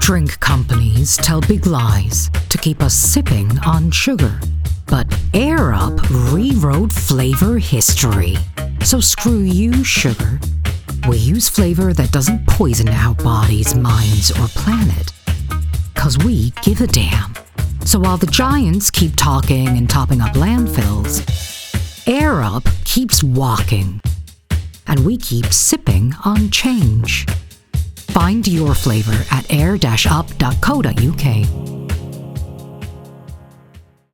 Drink companies tell big lies to keep us sipping on sugar. But Air Up rewrote flavor history. So screw you, sugar. We use flavor that doesn't poison our bodies, minds, or planet. 'Cause we give a damn. So while the giants keep talking and topping up landfills, Air Up keeps walking. And we keep sipping on change. Find your flavor at air-up.co.uk.